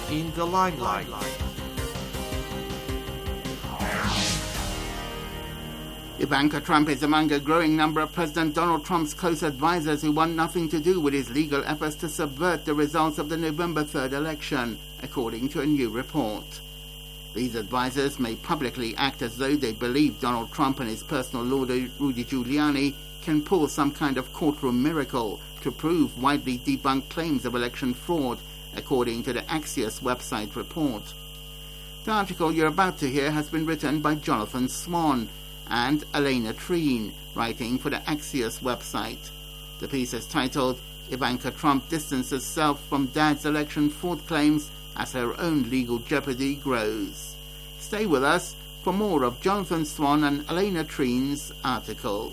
in the limelight. Ivanka Trump is among a growing number of President Donald Trump's close advisors who want nothing to do with his legal efforts to subvert the results of the November 3rd election, according to a new report. These advisors may publicly act as though they believe Donald Trump and his personal lawyer Rudy Giuliani can pull some kind of courtroom miracle to prove widely debunked claims of election fraud, according to the Axios website report. The article you're about to hear has been written by Jonathan Swan and Elena Treen, writing for the Axios website. The piece is titled, "Ivanka Trump Distances Herself from Dad's Election Fraud Claims as Her Own Legal Jeopardy Grows." Stay with us for more of Jonathan Swan and Elena Treen's article.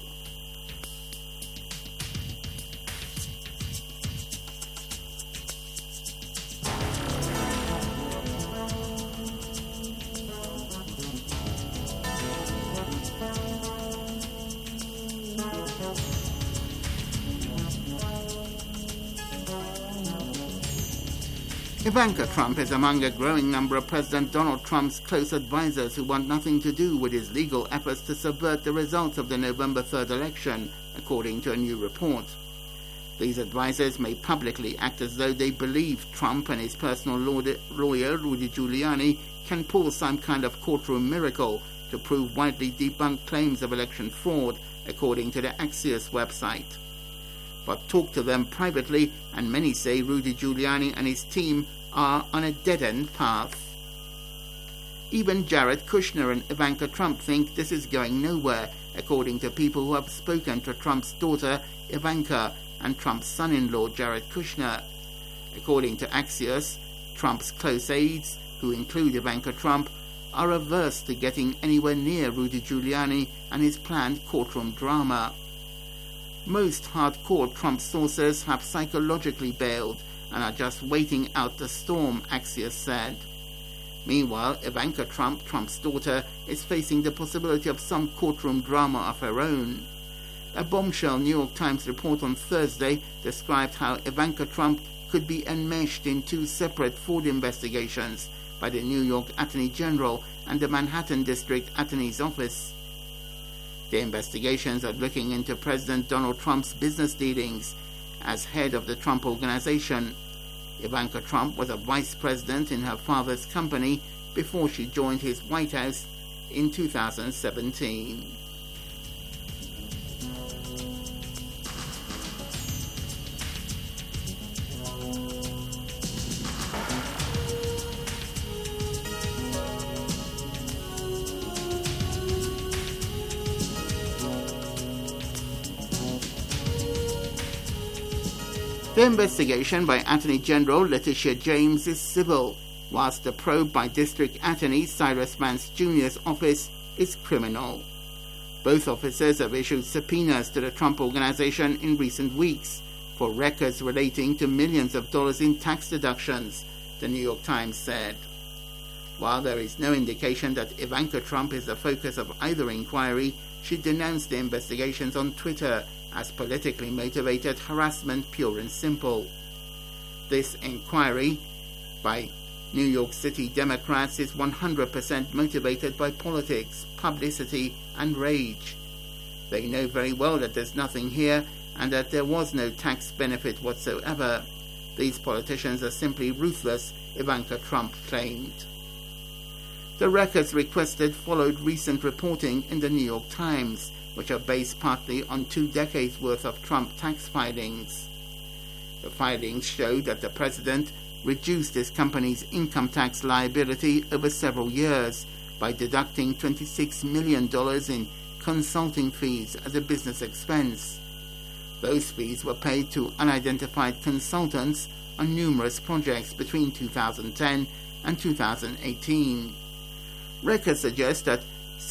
Ivanka Trump is among a growing number of President Donald Trump's close advisors who want nothing to do with his legal efforts to subvert the results of the November 3rd election, according to a new report. These advisors may publicly act as though they believe Trump and his personal lawyer Rudy Giuliani can pull some kind of courtroom miracle to prove widely debunked claims of election fraud, according to the Axios website. But talk to them privately, and many say Rudy Giuliani and his team are on a dead-end path. Even Jared Kushner and Ivanka Trump think this is going nowhere, according to people who have spoken to Trump's daughter Ivanka and Trump's son-in-law Jared Kushner. According to Axios, Trump's close aides, who include Ivanka Trump, are averse to getting anywhere near Rudy Giuliani and his planned courtroom drama. Most hardcore Trump sources have psychologically bailed and are just waiting out the storm, Axios said. Meanwhile, Ivanka Trump, Trump's daughter, is facing the possibility of some courtroom drama of her own. A bombshell New York Times report on Thursday described how Ivanka Trump could be enmeshed in two separate fraud investigations by the New York Attorney General and the Manhattan District Attorney's Office. The investigations are looking into President Donald Trump's business dealings as head of the Trump Organization. Ivanka Trump was a vice president in her father's company before she joined his White House in 2017. The investigation by Attorney General Letitia James is civil, whilst the probe by District Attorney Cyrus Vance Jr.'s office is criminal. Both officers have issued subpoenas to the Trump Organization in recent weeks for records relating to millions of dollars in tax deductions, the New York Times said. While there is no indication that Ivanka Trump is the focus of either inquiry, she denounced the investigations on Twitter as politically motivated harassment, pure and simple. This inquiry by New York City Democrats is 100% motivated by politics, publicity, and rage. They know very well that there's nothing here and that there was no tax benefit whatsoever. These politicians are simply ruthless, Ivanka Trump claimed. The records requested followed recent reporting in the New York Times, which are based partly on 2 decades worth of Trump tax filings. The filings show that the president reduced his company's income tax liability over several years by deducting $26 million in consulting fees as a business expense. Those fees were paid to unidentified consultants on numerous projects between 2010 and 2018. Records suggest that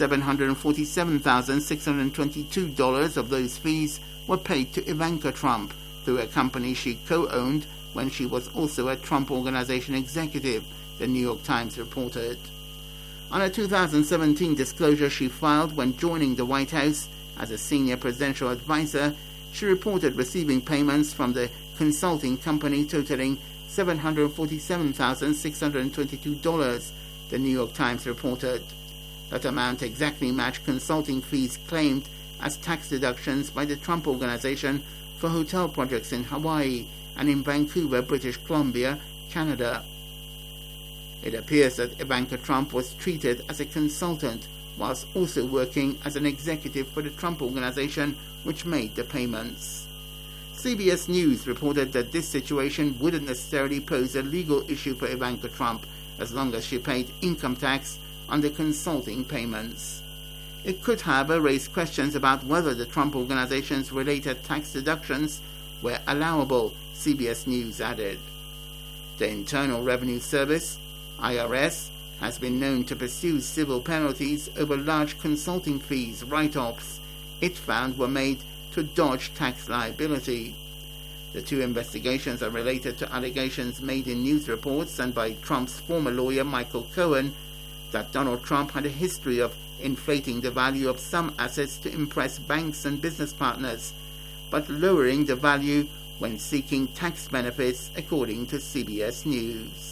$747,622 of those fees were paid to Ivanka Trump through a company she co-owned when she was also a Trump Organization executive, the New York Times reported. On a 2017 disclosure she filed when joining the White House as a senior presidential advisor, she reported receiving payments from the consulting company totaling $747,622, the New York Times reported. That amount exactly matched consulting fees claimed as tax deductions by the Trump Organization for hotel projects in Hawaii and in Vancouver, British Columbia, Canada. It appears that Ivanka Trump was treated as a consultant whilst also working as an executive for the Trump Organization, which made the payments. CBS News reported that this situation wouldn't necessarily pose a legal issue for Ivanka Trump as long as she paid income tax on the consulting payments. It could, however, raise questions about whether the Trump Organization's related tax deductions were allowable, CBS News added. The Internal Revenue Service, IRS, has been known to pursue civil penalties over large consulting fees write-offs it found were made to dodge tax liability. The two investigations are related to allegations made in news reports and by Trump's former lawyer Michael Cohen that Donald Trump had a history of inflating the value of some assets to impress banks and business partners, but lowering the value when seeking tax benefits, according to CBS News.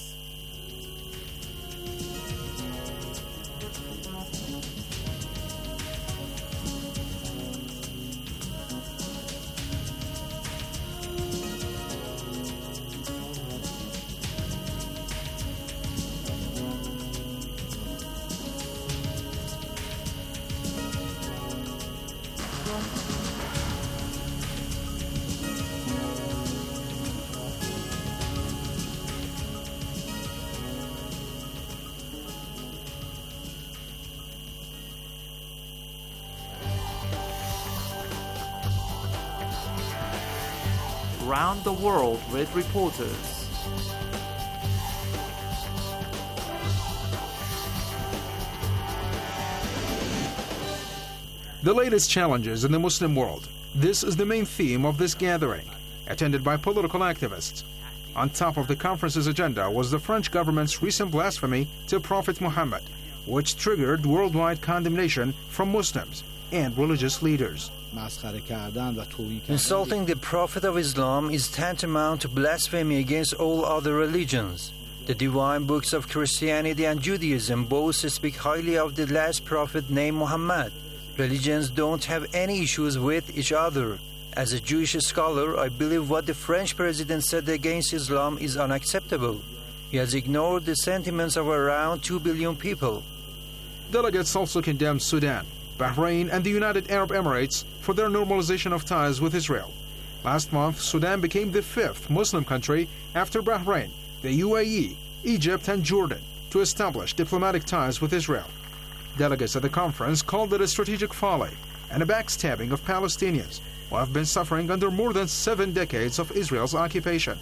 Around the world with reporters. The latest challenges in the Muslim world. This is the main theme of this gathering, attended by political activists. On top of the conference's agenda was the French government's recent blasphemy to Prophet Muhammad, which triggered worldwide condemnation from Muslims and religious leaders. Insulting the Prophet of Islam is tantamount to blasphemy against all other religions. The divine books of Christianity and Judaism both speak highly of the last prophet named Muhammad. Religions don't have any issues with each other. As a Jewish scholar, I believe what the French president said against Islam is unacceptable. He has ignored the sentiments of around 2 billion people. Delegates also condemned Sudan, Bahrain, and the United Arab Emirates for their normalization of ties with Israel. Last month, Sudan became the 5th Muslim country after Bahrain, the UAE, Egypt, and Jordan to establish diplomatic ties with Israel. Delegates at the conference called it a strategic folly and a backstabbing of Palestinians who have been suffering under more than 7 decades of Israel's occupation.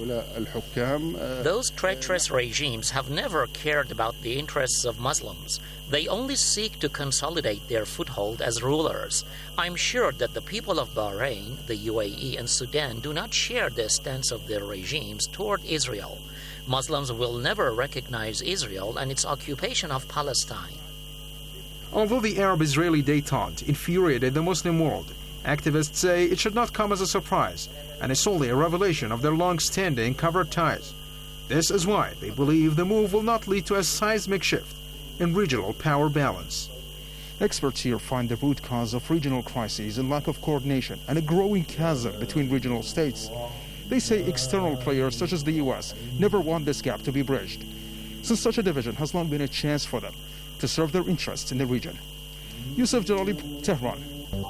Those treacherous regimes have never cared about the interests of Muslims. They only seek to consolidate their foothold as rulers. I'm sure that the people of Bahrain, the UAE, and Sudan do not share the stance of their regimes toward Israel. Muslims will never recognize Israel and its occupation of Palestine. Although the Arab-Israeli détente infuriated the Muslim world, activists say it should not come as a surprise and is only a revelation of their long-standing covert ties. This is why they believe the move will not lead to a seismic shift in regional power balance. Experts here find the root cause of regional crises in lack of coordination and a growing chasm between regional states. They say external players such as the US never want this gap to be bridged, since such a division has long been a chance for them to serve their interests in the region. Yusuf Jalali, Tehran.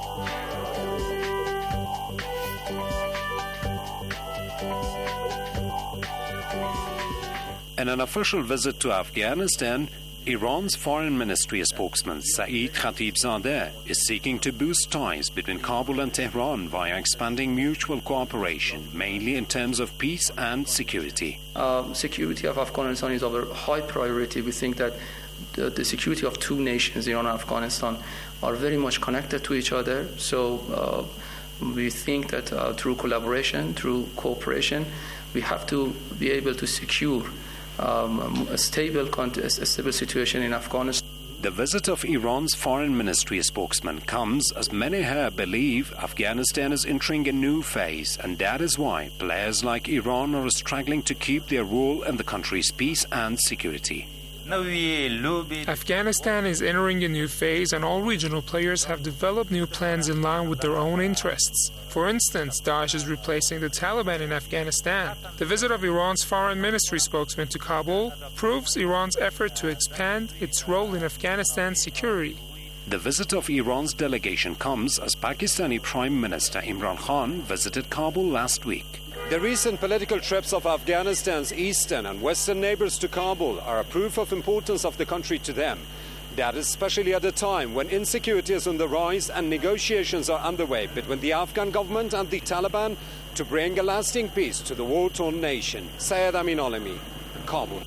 In an official visit to Afghanistan, Iran's foreign ministry spokesman Saeed Khatibzadeh is seeking to boost ties between Kabul and Tehran via expanding mutual cooperation, mainly in terms of peace and security. Security of Afghanistan is our high priority. We think that the security of two nations, Iran and Afghanistan, are very much connected to each other. So we think that through collaboration, through cooperation, we have to be able to secure a stable situation in Afghanistan. The visit of Iran's foreign ministry spokesman comes as many here believe Afghanistan is entering a new phase, and that is why players like Iran are struggling to keep their role in the country's peace and security. Afghanistan is entering a new phase, and all regional players have developed new plans in line with their own interests. For instance, Daesh is replacing the Taliban in Afghanistan. The visit of Iran's foreign ministry spokesman to Kabul proves Iran's effort to expand its role in Afghanistan's security. The visit of Iran's delegation comes as Pakistani Prime Minister Imran Khan visited Kabul last week. The recent political trips of Afghanistan's eastern and western neighbors to Kabul are a proof of importance of the country to them. That is especially at a time when insecurity is on the rise and negotiations are underway between the Afghan government and the Taliban to bring a lasting peace to the war-torn nation. Syed Amin Alemi, Kabul.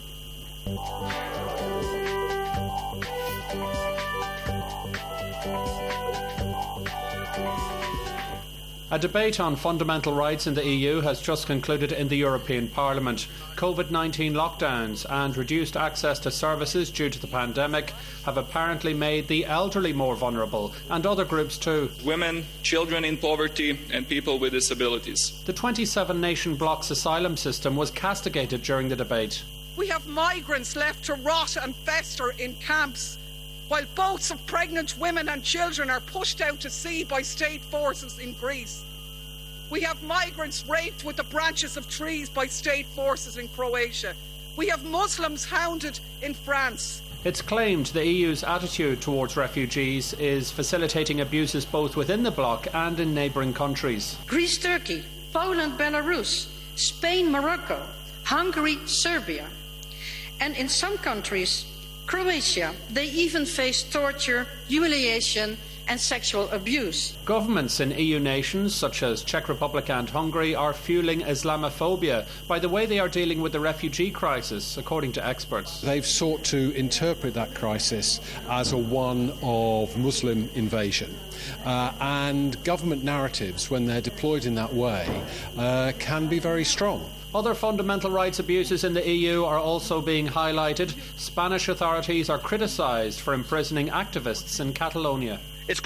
A debate on fundamental rights in the EU has just concluded in the European Parliament. COVID-19 lockdowns and reduced access to services due to the pandemic have apparently made the elderly more vulnerable, and other groups too. Women, children in poverty and people with disabilities. The 27-nation bloc's asylum system was castigated during the debate. We have migrants left to rot and fester in camps, while boats of pregnant women and children are pushed out to sea by state forces in Greece. We have migrants raped with the branches of trees by state forces in Croatia. We have Muslims hounded in France. It's claimed the EU's attitude towards refugees is facilitating abuses both within the bloc and in neighbouring countries. Greece, Turkey, Poland, Belarus, Spain, Morocco, Hungary, Serbia. And in some countries, Croatia, they even face torture, humiliation and sexual abuse. Governments in EU nations such as Czech Republic and Hungary are fueling Islamophobia by the way they are dealing with the refugee crisis, according to experts. They've sought to interpret that crisis as a one of Muslim invasion. And government narratives, when they're deployed in that way, can be very strong. Other fundamental rights abuses in the EU are also being highlighted. Spanish authorities are criticised for imprisoning activists in Catalonia.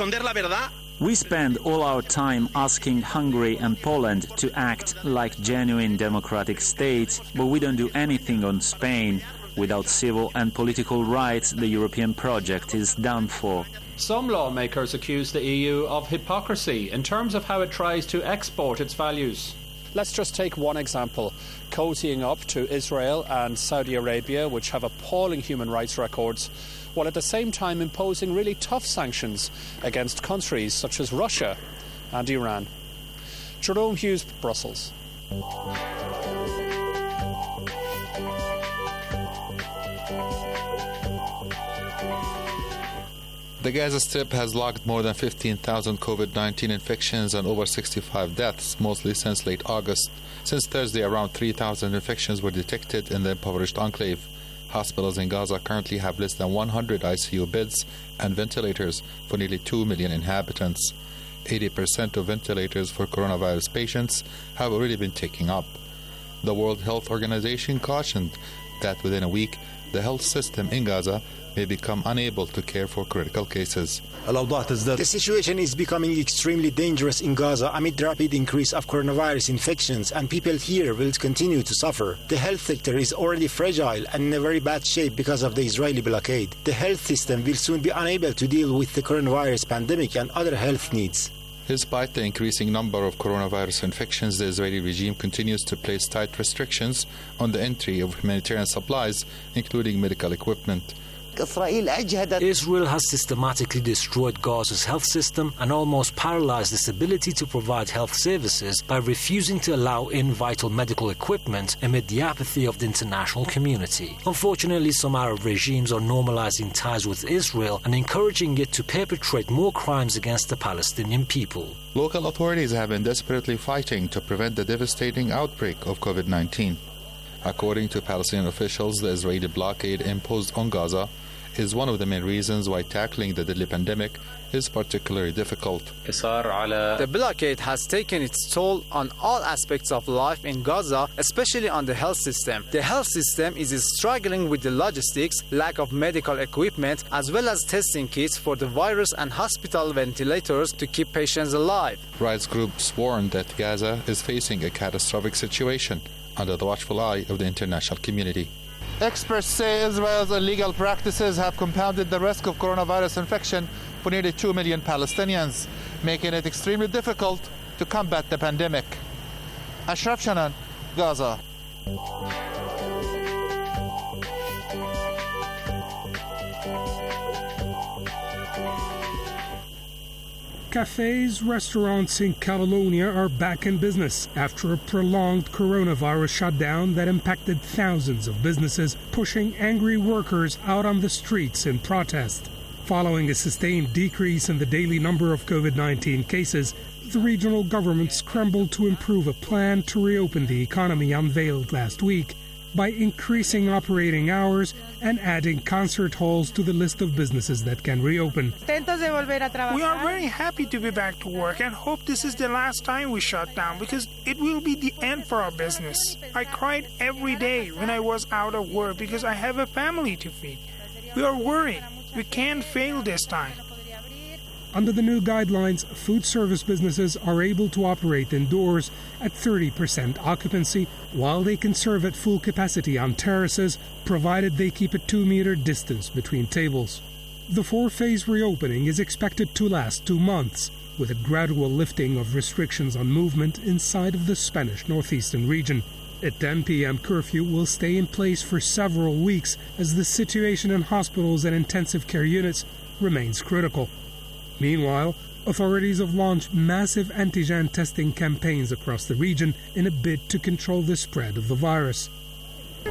We spend all our time asking Hungary and Poland to act like genuine democratic states, but we don't do anything on Spain. Without civil and political rights, the European project is done for. Some lawmakers accuse the EU of hypocrisy in terms of how it tries to export its values. Let's just take one example, cozying up to Israel and Saudi Arabia, which have appalling human rights records, while at the same time imposing really tough sanctions against countries such as Russia and Iran. Jerome Hughes, Brussels. The Gaza Strip has logged more than 15,000 COVID-19 infections and over 65 deaths, mostly since late August. Since Thursday, around 3,000 infections were detected in the impoverished enclave. Hospitals in Gaza currently have less than 100 ICU beds and ventilators for nearly 2 million inhabitants. 80% of ventilators for coronavirus patients have already been taken up. The World Health Organization cautioned that within a week, the health system in Gaza may become unable to care for critical cases. The situation is becoming extremely dangerous in Gaza amid rapid increase of coronavirus infections, and people here will continue to suffer. The health sector is already fragile and in a very bad shape because of the Israeli blockade. The health system will soon be unable to deal with the coronavirus pandemic and other health needs. Despite the increasing number of coronavirus infections, the Israeli regime continues to place tight restrictions on the entry of humanitarian supplies, including medical equipment. Israel has systematically destroyed Gaza's health system and almost paralyzed its ability to provide health services by refusing to allow in vital medical equipment amid the apathy of the international community. Unfortunately, some Arab regimes are normalizing ties with Israel and encouraging it to perpetrate more crimes against the Palestinian people. Local authorities have been desperately fighting to prevent the devastating outbreak of COVID-19. According to Palestinian officials, the Israeli blockade imposed on Gaza is one of the main reasons why tackling the deadly pandemic is particularly difficult. The blockade has taken its toll on all aspects of life in Gaza, especially on the health system. The health system is struggling with the logistics, lack of medical equipment, as well as testing kits for the virus and hospital ventilators to keep patients alive. Rights groups warn that Gaza is facing a catastrophic situation under the watchful eye of the international community. Experts say Israel's illegal practices have compounded the risk of coronavirus infection for nearly 2 million Palestinians, making it extremely difficult to combat the pandemic. Ashraf Shanan, Gaza. Cafes, restaurants in Catalonia are back in business after a prolonged coronavirus shutdown that impacted thousands of businesses, pushing angry workers out on the streets in protest. Following a sustained decrease in the daily number of COVID-19 cases, the regional government scrambled to improve a plan to reopen the economy unveiled last week by increasing operating hours and adding concert halls to the list of businesses that can reopen. We are very happy to be back to work and hope this is the last time we shut down because it will be the end for our business. I cried every day when I was out of work because I have a family to feed. We are worried. We can't fail this time. Under the new guidelines, food service businesses are able to operate indoors at 30% occupancy, while they can serve at full capacity on terraces, provided they keep a 2-meter distance between tables. The 4-phase reopening is expected to last 2 months, with a gradual lifting of restrictions on movement inside of the Spanish northeastern region. A 10 p.m. curfew will stay in place for several weeks as the situation in hospitals and intensive care units remains critical. Meanwhile, authorities have launched massive antigen testing campaigns across the region in a bid to control the spread of the virus. The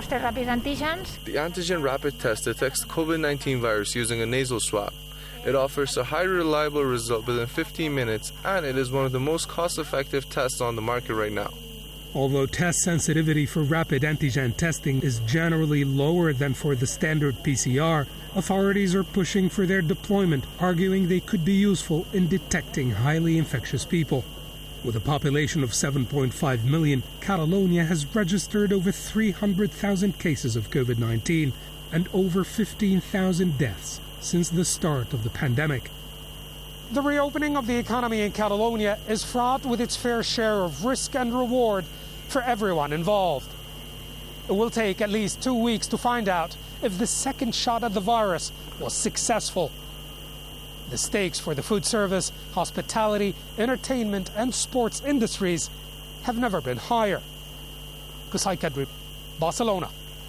antigen rapid test detects COVID-19 virus using a nasal swab. It offers a highly reliable result within 15 minutes, and it is one of the most cost-effective tests on the market right now. Although test sensitivity for rapid antigen testing is generally lower than for the standard PCR, authorities are pushing for their deployment, arguing they could be useful in detecting highly infectious people. With a population of 7.5 million, Catalonia has registered over 300,000 cases of COVID-19 and over 15,000 deaths since the start of the pandemic. The reopening of the economy in Catalonia is fraught with its fair share of risk and reward for everyone involved. It will take at least 2 weeks to find out if the second shot at the virus was successful. The stakes for the food service, hospitality, entertainment and sports industries have never been higher. Qusay Kadri, Barcelona.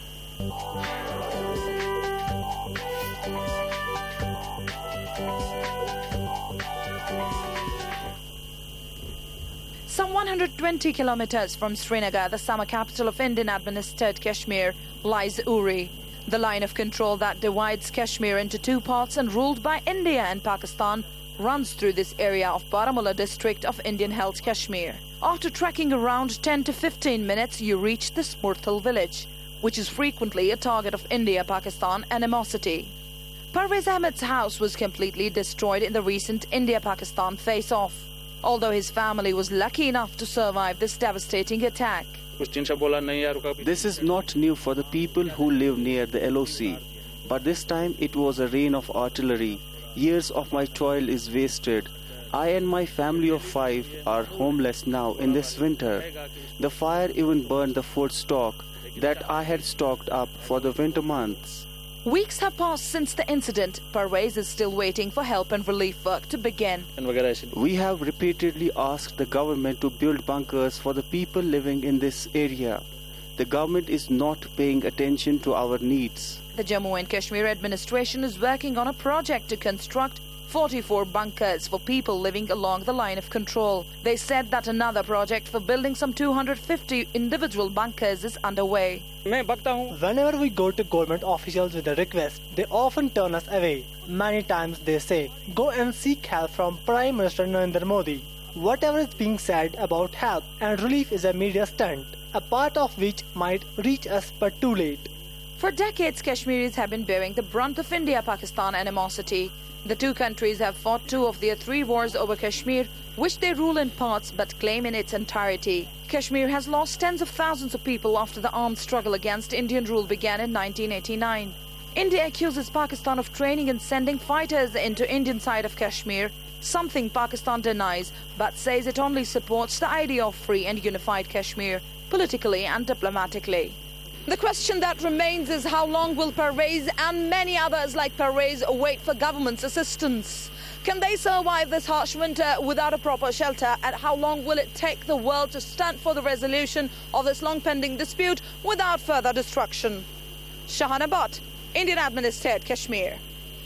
Some 120 kilometers from Srinagar, the summer capital of Indian-administered Kashmir, lies Uri, the line of control that divides Kashmir into 2 parts and ruled by India and Pakistan runs through this area of Baramulla district of Indian-held Kashmir. After trekking around 10 to 15 minutes, you reach this Murthal village, which is frequently a target of India-Pakistan animosity. Parvez Ahmed's house was completely destroyed in the recent India-Pakistan face-off, although his family was lucky enough to survive this devastating attack. This is not new for the people who live near the LOC, but this time it was a rain of artillery. Years of my toil is wasted. I and my family of 5 are homeless now in this winter. The fire even burned the food stock that I had stocked up for the winter months. Weeks have passed since the incident. Parvez is still waiting for help and relief work to begin. We have repeatedly asked the government to build bunkers for the people living in this area. The government is not paying attention to our needs. The Jammu and Kashmir administration is working on a project to construct 44 bunkers for people living along the line of control. They said that another project for building some 250 individual bunkers is underway. Whenever we go to government officials with a request, they often turn us away. Many times they say, go and seek help from Prime Minister Narendra Modi. Whatever is being said about help and relief is a media stunt, a part of which might reach us but too late. For decades, Kashmiris have been bearing the brunt of India-Pakistan animosity. The two countries have fought two of their three wars over Kashmir, which they rule in parts but claim in its entirety. Kashmir has lost tens of thousands of people after the armed struggle against Indian rule began in 1989. India accuses Pakistan of training and sending fighters into Indian side of Kashmir, something Pakistan denies but says it only supports the idea of free and unified Kashmir, politically and diplomatically. The question that remains is how long will Parvez and many others like Parvez wait for government's assistance? Can they survive this harsh winter without a proper shelter? And how long will it take the world to stand for the resolution of this long-pending dispute without further destruction? Shahana Bhatt, Indian-administered Kashmir.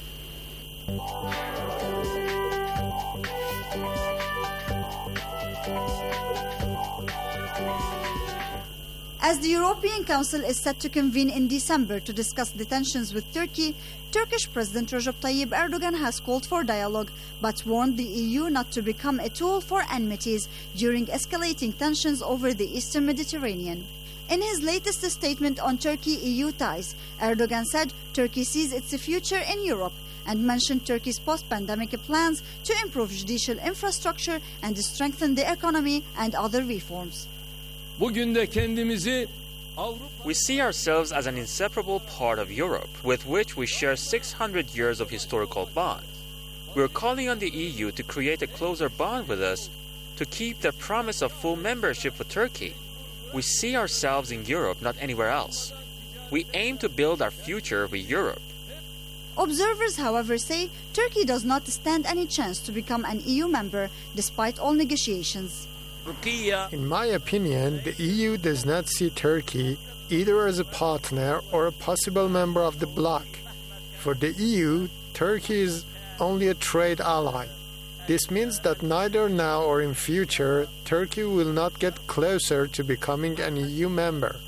As the European Council is set to convene in December to discuss the tensions with Turkey, Turkish President Recep Tayyip Erdogan has called for dialogue but warned the EU not to become a tool for enmities during escalating tensions over the Eastern Mediterranean. In his latest statement on Turkey-EU ties, Erdogan said Turkey sees its future in Europe and mentioned Turkey's post-pandemic plans to improve judicial infrastructure and strengthen the economy and other reforms. We see ourselves as an inseparable part of Europe, with which we share 600 years of historical bonds. We are calling on the EU to create a closer bond with us to keep the promise of full membership for Turkey. We see ourselves in Europe, not anywhere else. We aim to build our future with Europe. Observers, however, say Turkey does not stand any chance to become an EU member despite all negotiations. In my opinion, the EU does not see Turkey either as a partner or a possible member of the bloc. For the EU, Turkey is only a trade ally. This means that neither now or in future, Turkey will not get closer to becoming an EU member.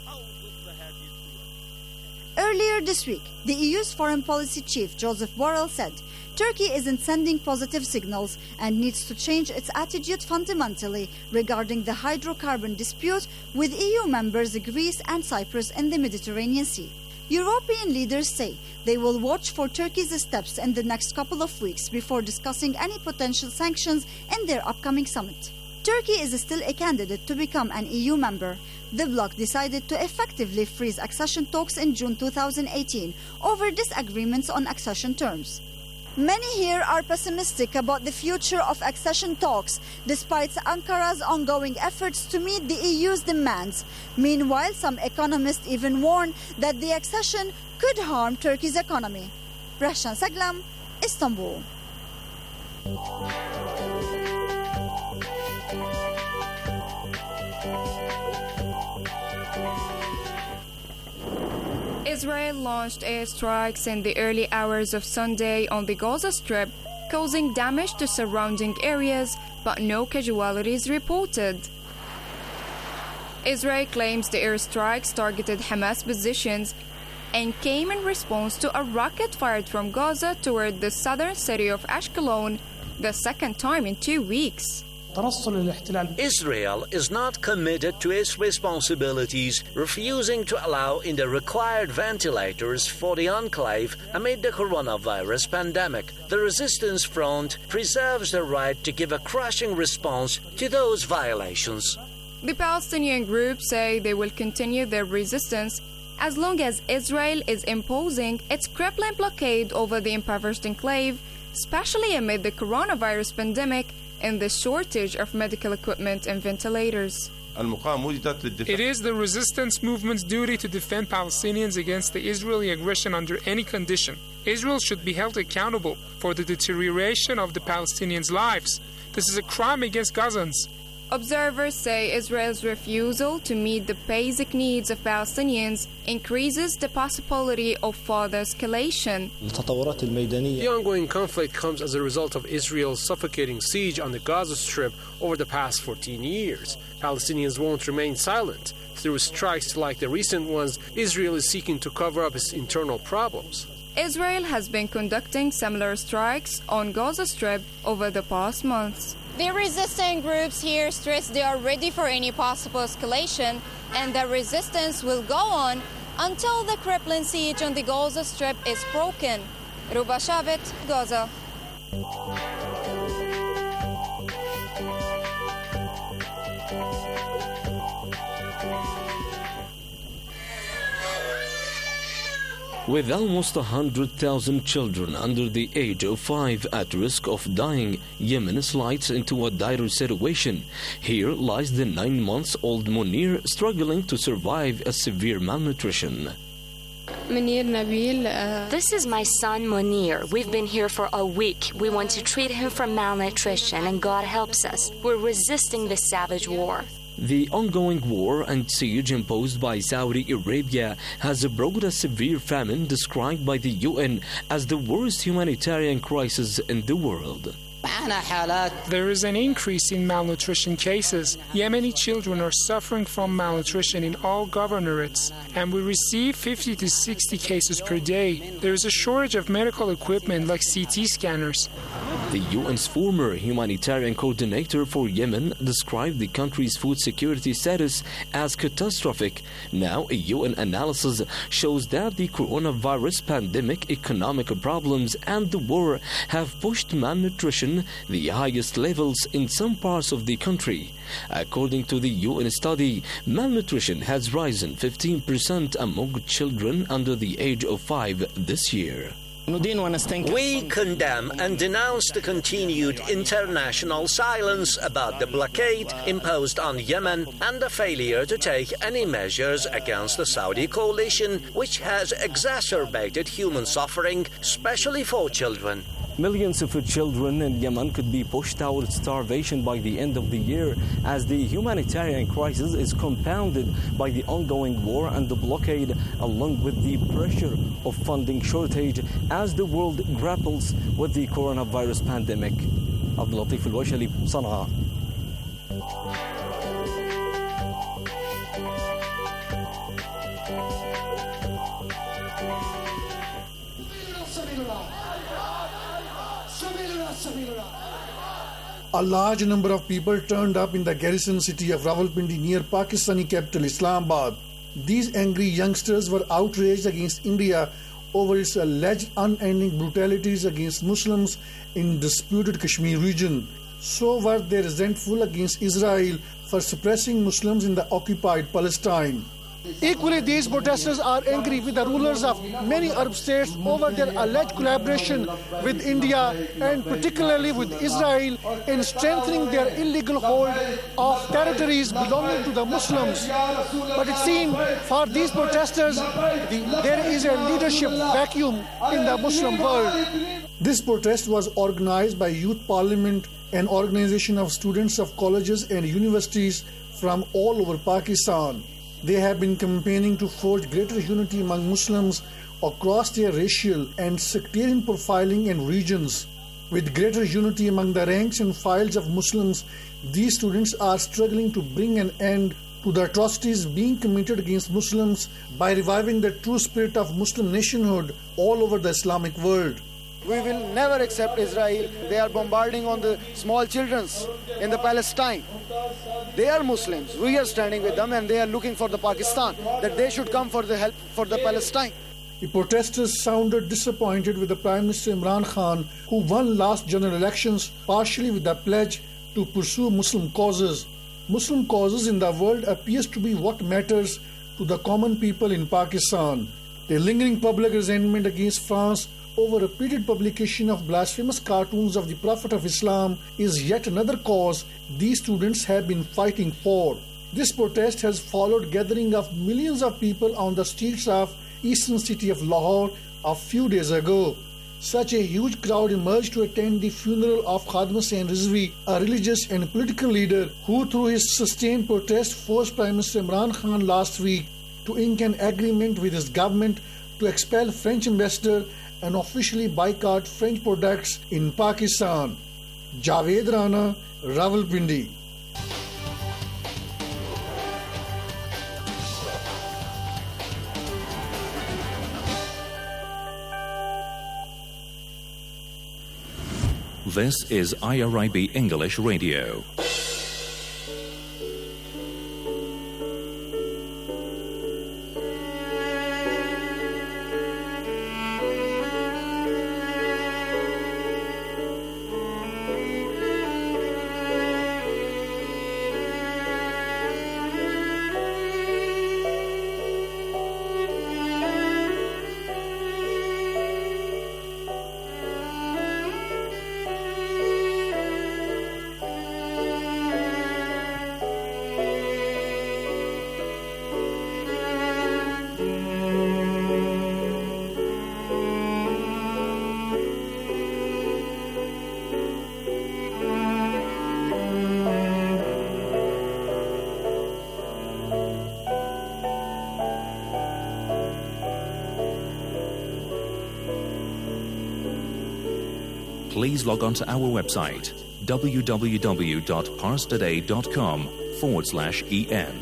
Earlier this week, the EU's foreign policy chief, Joseph Borrell, said Turkey isn't sending positive signals and needs to change its attitude fundamentally regarding the hydrocarbon dispute with EU members Greece and Cyprus in the Mediterranean Sea. European leaders say they will watch for Turkey's steps in the next couple of weeks before discussing any potential sanctions in their upcoming summit. Turkey is still a candidate to become an EU member. The bloc decided to effectively freeze accession talks in June 2018 over disagreements on accession terms. Many here are pessimistic about the future of accession talks, despite Ankara's ongoing efforts to meet the EU's demands. Meanwhile, some economists even warn that the accession could harm Turkey's economy. Rahshan Saglam, Istanbul. Israel launched airstrikes in the early hours of Sunday on the Gaza Strip, causing damage to surrounding areas, but no casualties reported. Israel claims the airstrikes targeted Hamas positions and came in response to a rocket fired from Gaza toward the southern city of Ashkelon, the second time in 2 weeks. Israel is not committed to its responsibilities, refusing to allow in the required ventilators for the enclave amid the coronavirus pandemic. The resistance front preserves the right to give a crushing response to those violations. The Palestinian group say they will continue their resistance as long as Israel is imposing its crippling blockade over the impoverished enclave, especially amid the coronavirus pandemic and the shortage of medical equipment and ventilators. It is the resistance movement's duty to defend Palestinians against the Israeli aggression under any condition. Israel should be held accountable for the deterioration of the Palestinians' lives. This is a crime against Gazans. Observers say Israel's refusal to meet the basic needs of Palestinians increases the possibility of further escalation. The ongoing conflict comes as a result of Israel's suffocating siege on the Gaza Strip over the past 14 years. Palestinians won't remain silent. Through strikes like the recent ones, Israel is seeking to cover up its internal problems. Israel has been conducting similar strikes on Gaza Strip over the past months. The resistance groups here stress they are ready for any possible escalation and that resistance will go on until the crippling siege on the Gaza Strip is broken. Ruba Shavit, Gaza. With almost 100,000 children under the age of 5 at risk of dying, Yemen slides into a dire situation. Here lies the 9-month-old Munir struggling to survive a severe malnutrition. This is my son Munir. We've been here for a week. We want to treat him for malnutrition, and God helps us. We're resisting this savage war. The ongoing war and siege imposed by Saudi Arabia has brought a severe famine described by the UN as the worst humanitarian crisis in the world. There is an increase in malnutrition cases. Yemeni children are suffering from malnutrition in all governorates, and we receive 50 to 60 cases per day. There is a shortage of medical equipment like CT scanners. The UN's former humanitarian coordinator for Yemen described the country's food security status as catastrophic. Now, a UN analysis shows that the coronavirus pandemic, economic problems, and the war have pushed malnutrition the highest levels in some parts of the country. According to the UN study, malnutrition has risen 15% among children under the age of 5 this year. We condemn and denounce the continued international silence about the blockade imposed on Yemen and the failure to take any measures against the Saudi coalition, which has exacerbated human suffering, especially for children. Millions of children in Yemen could be pushed out of starvation by the end of the year, as the humanitarian crisis is compounded by the ongoing war and the blockade, along with the pressure of funding shortage as the world grapples with the coronavirus pandemic. Abdul Latif Al-Washali, Sana'a. A large number of people turned up in the garrison city of Rawalpindi near Pakistani capital Islamabad. These angry youngsters were outraged against India over its alleged unending brutalities against Muslims in disputed Kashmir region. So were they resentful against Israel for suppressing Muslims in the occupied Palestine. Equally, these protesters are angry with the rulers of many Arab states over their alleged collaboration with India and particularly with Israel in strengthening their illegal hold of territories belonging to the Muslims. But it seems for these protesters, there is a leadership vacuum in the Muslim world. This protest was organized by Youth Parliament, an organization of students of colleges and universities from all over Pakistan. They have been campaigning to forge greater unity among Muslims across their racial and sectarian profiling and regions. With greater unity among the ranks and files of Muslims, these students are struggling to bring an end to the atrocities being committed against Muslims by reviving the true spirit of Muslim nationhood all over the Islamic world. We will never accept Israel. They are bombarding on the small children in the Palestine. They are Muslims. We are standing with them and they are looking for the Pakistan, that they should come for the help for the Palestine. The protesters sounded disappointed with the Prime Minister Imran Khan, who won last general elections partially with the pledge to pursue Muslim causes. Muslim causes in the world appears to be what matters to the common people in Pakistan. The lingering public resentment against France over repeated publication of blasphemous cartoons of the Prophet of Islam is yet another cause these students have been fighting for. This protest has followed gathering of millions of people on the streets of eastern city of Lahore a few days ago. Such a huge crowd emerged to attend the funeral of Khadim Hussain Rizvi, a religious and political leader who through his sustained protest forced Prime Minister Imran Khan last week to ink an agreement with his government to expel French ambassador and officially boycott French products in Pakistan. Javed Rana, Rawalpindi. This is IRIB English Radio. please log on to our website www.parstoday.com/en.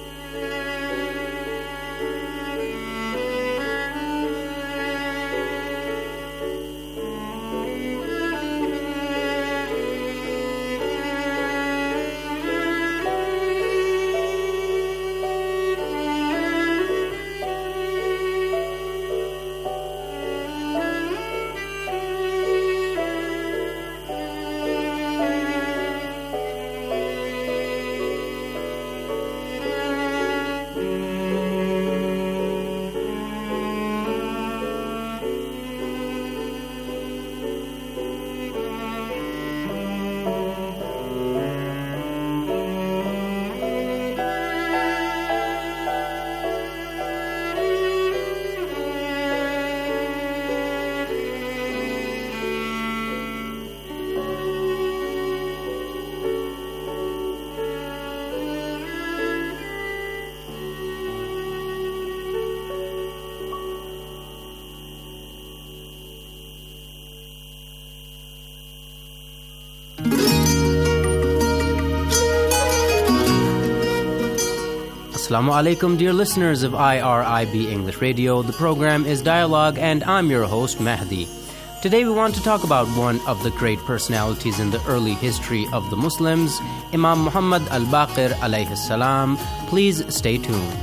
Assalamu alaikum, dear listeners of IRIB English Radio. The program is Dialogue, and I'm your host, Mahdi. Today we want to talk about one of the great personalities in the early history of the Muslims, Imam Muhammad al-Baqir alayhi salam. Please stay tuned.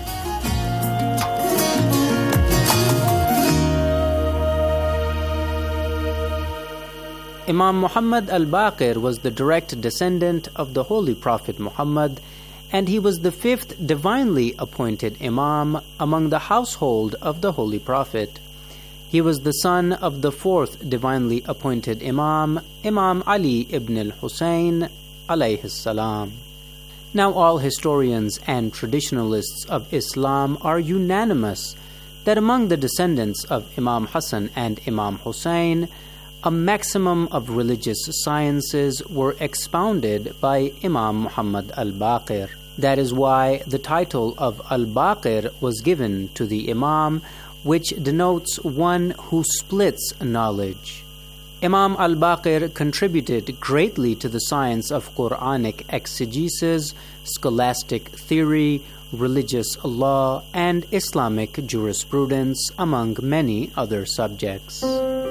Imam Muhammad al-Baqir was the direct descendant of the Holy Prophet Muhammad, and he was the fifth divinely appointed Imam among the household of the Holy Prophet. He was the son of the fourth divinely appointed Imam, Imam Ali ibn al-Husayn alayhi salam. Now all historians and traditionalists of Islam are unanimous that among the descendants of Imam Hassan and Imam Hussein, a maximum of religious sciences were expounded by Imam Muhammad al-Baqir. That is why the title of al-Baqir was given to the Imam, which denotes one who splits knowledge. Imam al-Baqir contributed greatly to the science of Quranic exegesis, scholastic theory, religious law, and Islamic jurisprudence, among many other subjects.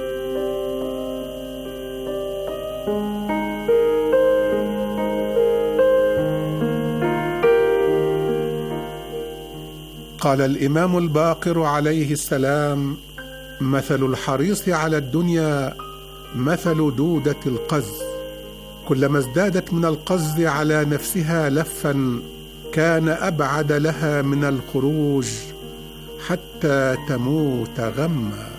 قال الإمام الباقر عليه السلام: مثل الحريص على الدنيا مثل دودة القز، كلما ازدادت من القز على نفسها لفا كان أبعد لها من الخروج حتى تموت غما.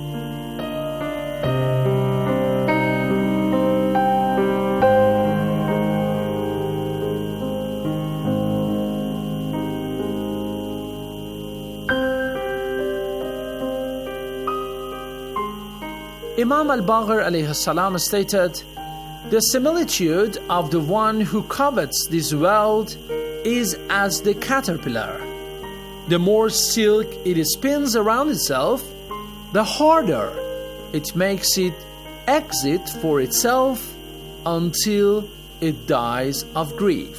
Imam al-Baqir alayhi salam stated, "The similitude of the one who covets this world is as the caterpillar. The more silk it spins around itself, the harder it makes it exit for itself until it dies of grief."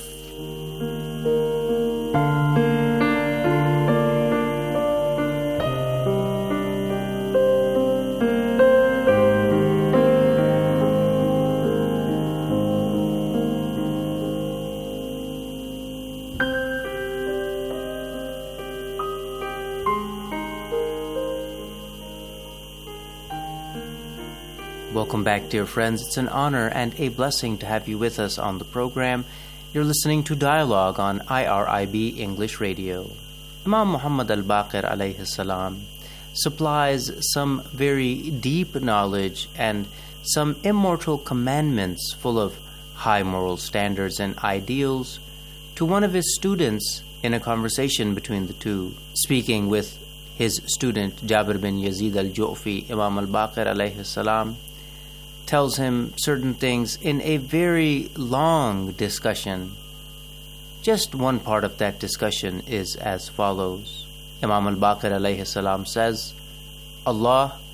Welcome back, dear friends. It's an honor and a blessing to have you with us on the program. You're listening to Dialogue on IRIB English Radio. Imam Muhammad al-Baqir alayhi salam supplies some very deep knowledge and some immortal commandments full of high moral standards and ideals to one of his students in a conversation between the two. Speaking with his student Jabir bin Yazid al-Ju'fi, Imam al-Baqir alayhi salam tells him certain things in a very long discussion. Just one part of that discussion is as follows. Imam al-Baqir alayhi salam says, Allah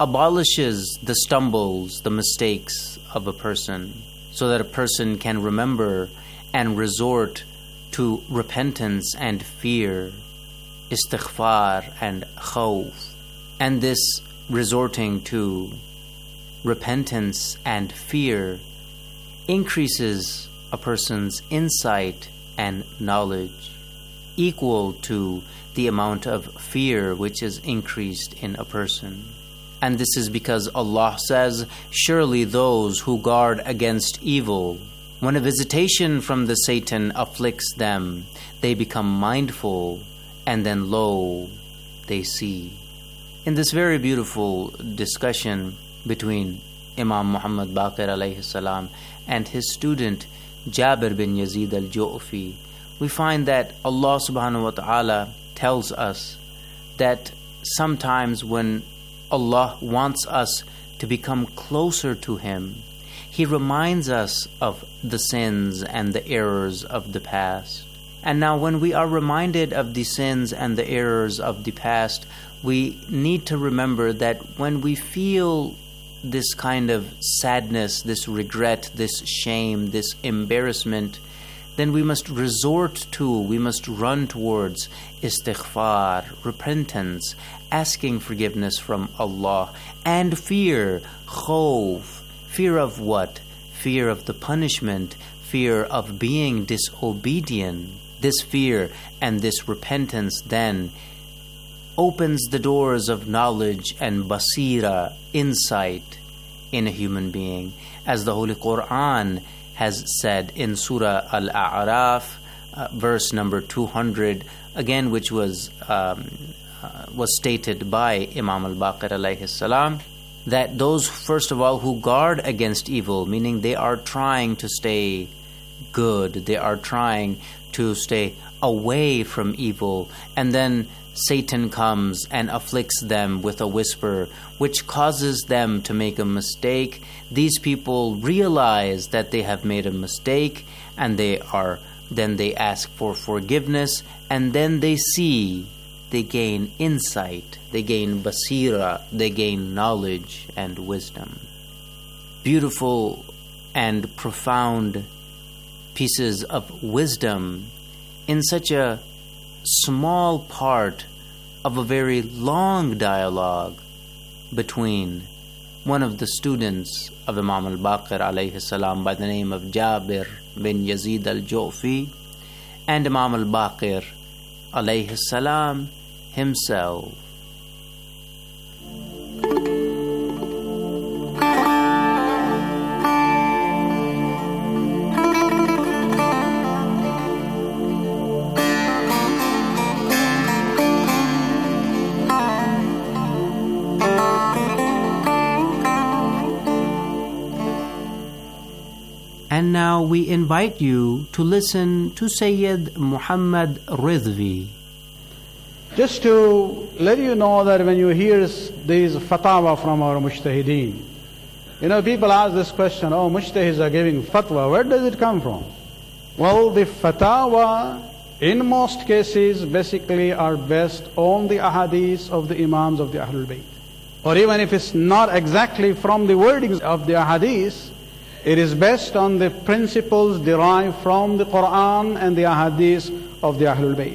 abolishes the stumbles, the mistakes of a person, so that a person can remember and resort to repentance and fear, istighfar and khawf. And this resorting to repentance and fear increases a person's insight and knowledge, equal to the amount of fear which is increased in a person. And this is because Allah says, surely those who guard against evil, when a visitation from the Satan afflicts them, they become mindful, and then lo, they see. In this very beautiful discussion between Imam Muhammad Baqir alayhi salam and his student Jabir bin Yazid al-Ju'fi, we find that Allah subhanahu wa ta'ala tells us that sometimes when Allah wants us to become closer to Him, He reminds us of the sins and the errors of the past. And now when we are reminded of the sins and the errors of the past, we need to remember that when we feel this kind of sadness, this regret, this shame, this embarrassment, then we must we must run towards istighfar, repentance, asking forgiveness from Allah, and fear, khawf. Fear of what? Fear of the punishment, fear of being disobedient. This fear and this repentance then opens the doors of knowledge and basira, insight in a human being. As the Holy Quran has said in Surah Al-A'raf, verse number 200, again which was stated by Imam al-Baqir alayhi salam, that those, first of all, who guard against evil, meaning they are trying to stay good, they are trying to stay away from evil, and then Satan comes and afflicts them with a whisper, which causes them to make a mistake. These people realize that they have made a mistake, and then they ask for forgiveness, and then they see, they gain insight, they gain basira, they gain knowledge and wisdom. Beautiful and profound pieces of wisdom in such a small part of a very long dialogue between one of the students of Imam al-Baqir alayhi salam by the name of Jabir bin Yazid al-Ju'fi and Imam al-Baqir alayhi salam himself. And now we invite you to listen to Sayyid Muhammad Ridvi. Just to let you know that when you hear these fatwa from our mujtahideen, people ask this question, mujtahids are giving fatwa, where does it come from? Well, the fatwa in most cases basically are based on the ahadith of the imams of the Ahlul Bayt. Or even if it's not exactly from the wordings of the ahadith, it is based on the principles derived from the Quran and the ahadith of the Ahlul Bayt.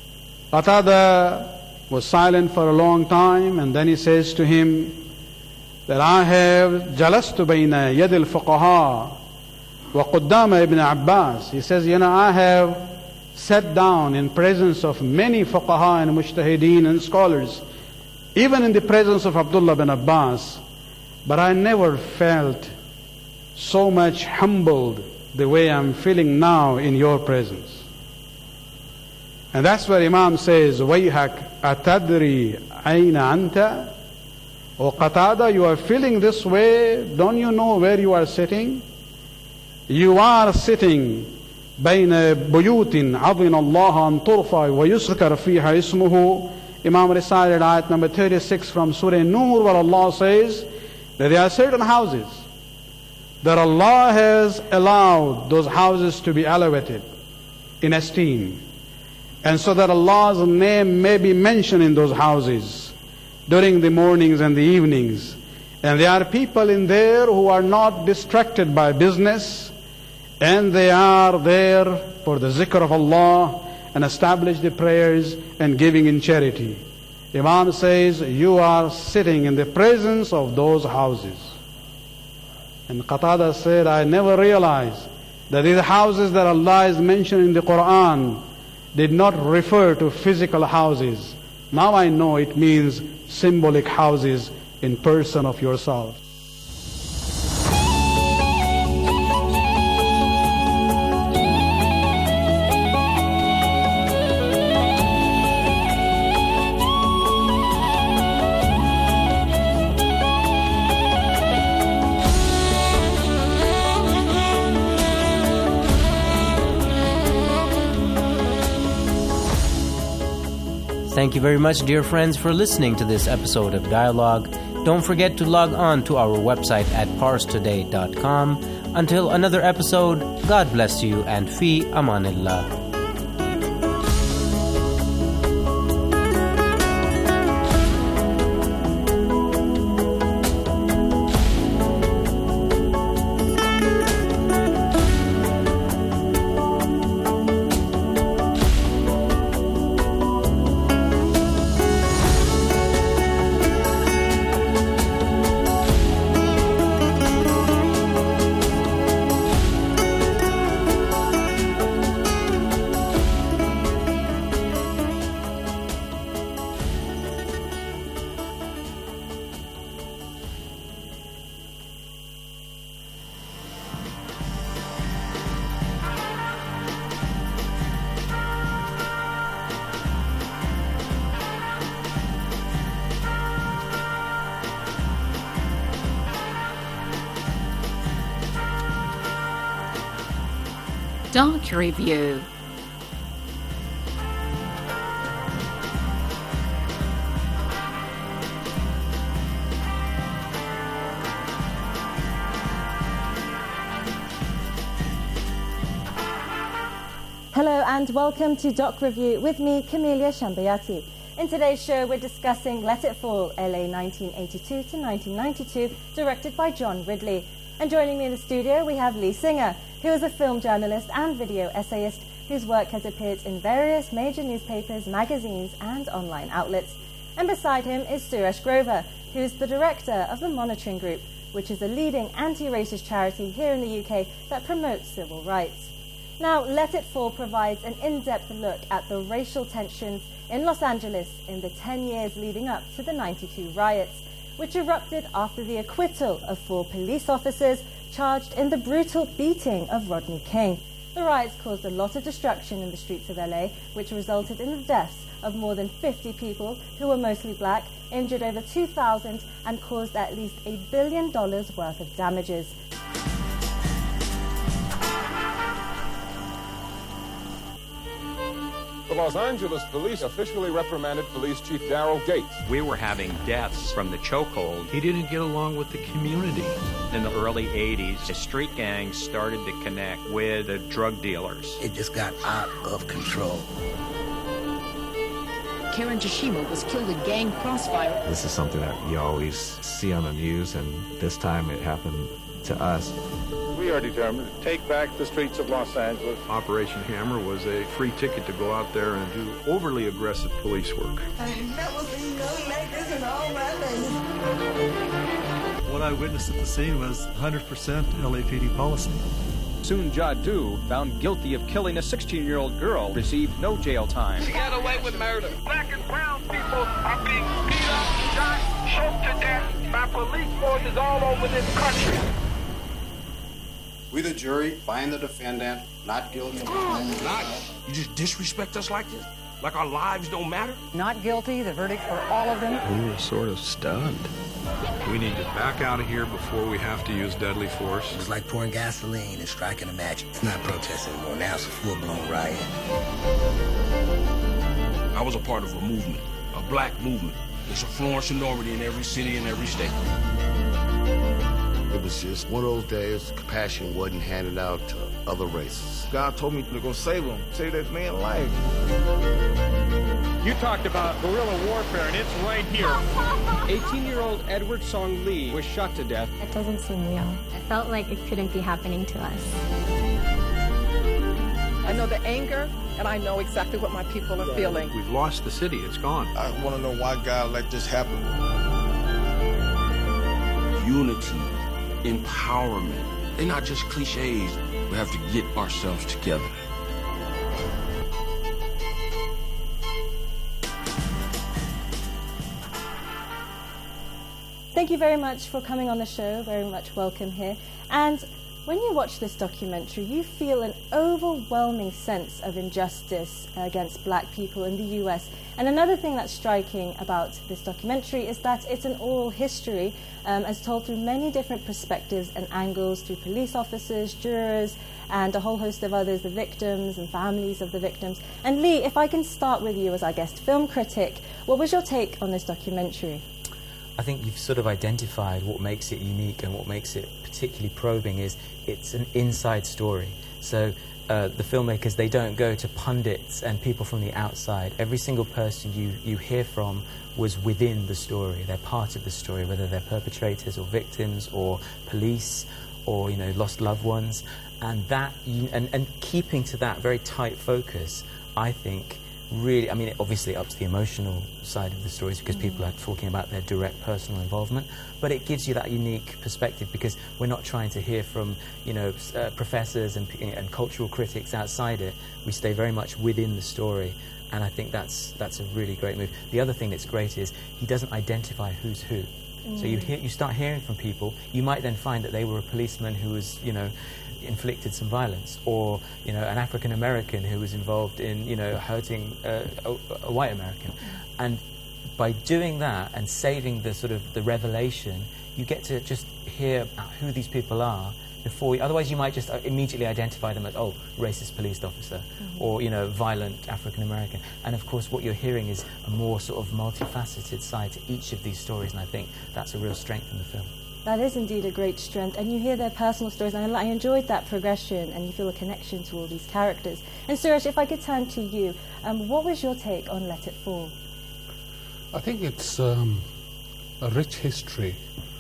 Qatada was silent for a long time, and then he says to him that I have jalastu bayna yad al-fuqaha wa quddama ibn Abbas. He says, I have sat down in presence of many fuqaha and mujtahideen and scholars, even in the presence of Abdullah bin Abbas, but I never felt so much humbled the way I'm feeling now in your presence. And that's where Imam says, وَيْحَكْ أَتَدْرِي أَيْنَ أَنْتَ? O Qatada, you are feeling this way, don't you know where you are sitting? You are sitting بين بيوت عظم الله أن ترفع ويذكر فيها اسمه. Imam recited ayat number 36 from Surah Nur, where Allah says that there are certain houses that Allah has allowed those houses to be elevated in esteem, and so that Allah's name may be mentioned in those houses. during the mornings and the evenings. And there are people in there who are not distracted by business, and they are there for the zikr of Allah and establish the prayers and giving in charity. Imam says, you are sitting in the presence of those houses. And Qatada said, I never realized that these houses that Allah is mentioning in the Quran did not refer to physical houses. Now I know it means symbolic houses in person of yourself. Thank you very much, dear friends, for listening to this episode of Dialogue. Don't forget to log on to our website at parstoday.com. Until another episode, God bless you and fi amanillah. Doc Review. Hello and welcome to Doc Review with me, Camelia Shambayati. In today's show, we're discussing Let It Fall, LA 1982 to 1992, directed by John Ridley. And joining me in the studio, we have Lee Singer, who is a film journalist and video essayist whose work has appeared in various major newspapers, magazines, and online outlets. And beside him is Suresh Grover, who is the director of the Monitoring Group, which is a leading anti-racist charity here in the UK that promotes civil rights. Now, Let It Fall provides an in-depth look at the racial tensions in Los Angeles in the 10 years leading up to the '92 riots, which erupted after the acquittal of 4 police officers charged in the brutal beating of Rodney King. The riots caused a lot of destruction in the streets of LA, which resulted in the deaths of more than 50 people who were mostly black, injured over 2,000, and caused at least $1 billion worth of damages. The Los Angeles police officially reprimanded Police Chief Daryl Gates. We were having deaths from the chokehold. He didn't get along with the community. In the early 80s, the street gangs started to connect with the drug dealers. It just got out of control. Karen Tashima was killed in gang crossfire. This is something that you always see on the news, and this time it happened to us. We are determined to take back the streets of Los Angeles. Operation Hammer was a free ticket to go out there and do overly aggressive police work. I've never seen young ladies in all my life. What I witnessed at the scene was 100% LAPD policy. Soon Jadu, found guilty of killing a 16-year-old girl, received no jail time. She got away with murder. Black and brown people are being beat up, shot, choked to death by police forces all over this country. We, the jury, find the defendant not guilty. Not? You just disrespect us like this? Like our lives don't matter? Not guilty, the verdict for all of them. We were sort of stunned. We need to back out of here before we have to use deadly force. It's like pouring gasoline and striking a match. It's not protest anymore. Now it's a full-blown riot. I was a part of a movement, a black movement. There's a flourishing minority in every city and every state. It was just one of those days compassion wasn't handed out to other races. God told me to go save them, save that man's life. You talked about guerrilla warfare, and it's right here. 18-year-old Edward Song Lee was shot to death. It doesn't seem real. It felt like it couldn't be happening to us. I know the anger, and I know exactly what my people are feeling. We've lost the city. It's gone. I want to know why God let this happen. Unity, empowerment, they're not just cliches. We have to get ourselves together. Thank you very much for coming on the show. Very much welcome here. And when you watch this documentary, you feel an overwhelming sense of injustice against black people in the US. And another thing that's striking about this documentary is that it's an oral history as told through many different perspectives and angles, through police officers, jurors, and a whole host of others, the victims and families of the victims. And Lee, if I can start with you as our guest film critic, what was your take on this documentary? I think you've sort of identified what makes it unique and what makes it particularly probing is it's an inside story. So the filmmakers, they don't go to pundits and people from the outside. Every single person you hear from was within the story. They're part of the story, whether they're perpetrators or victims or police or, you know, lost loved ones. And that and keeping to that very tight focus, I think, really, I mean, it obviously ups the emotional side of the stories because people are talking about their direct personal involvement, but it gives you that unique perspective because we're not trying to hear from, you know, professors and cultural critics outside it. We stay very much within the story, and I think that's a really great move. The other thing that's great is he doesn't identify who's who. So you start hearing from people. You might then find that they were a policeman who was, you know, inflicted some violence, or, you know, an African American who was involved in, you know, hurting a white American. And by doing that and saving the sort of the revelation, you get to just hear who these people are before otherwise you might just immediately identify them as, oh, racist police officer, or, you know, violent African American. And of course what you're hearing is a more sort of multifaceted side to each of these stories, and I think that's a real strength in the film. That is indeed a great strength, and you hear their personal stories, and I enjoyed that progression, and you feel a connection to all these characters. And Suresh, if I could turn to you, what was your take on Let It Fall? I think it's a rich history,